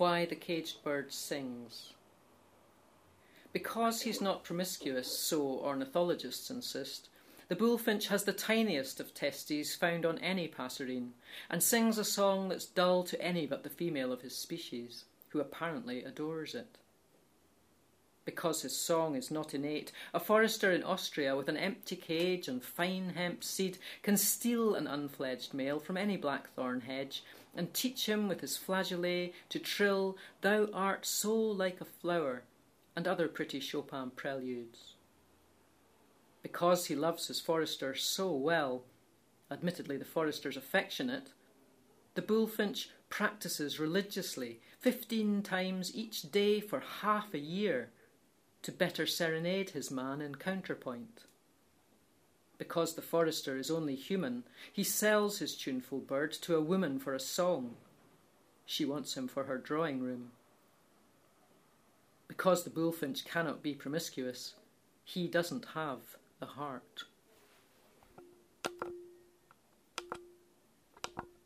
why the caged bird sings. Because he's not promiscuous, so ornithologists insist, the bullfinch has the tiniest of testes found on any passerine, and sings a song that's dull to any but the female of his species, who apparently adores it. Because his song is not innate, a forester in Austria with an empty cage and fine hemp seed can steal an unfledged male from any blackthorn hedge and teach him with his flageolet to trill "Thou art so like a flower" and other pretty Chopin preludes. Because he loves his forester so well, admittedly the forester's affectionate, the bullfinch practices religiously 15 times each day for half a year to better serenade his man in counterpoint. Because the forester is only human, he sells his tuneful bird to a woman for a song. She wants him for her drawing room. Because the bullfinch cannot be promiscuous, he doesn't have the heart.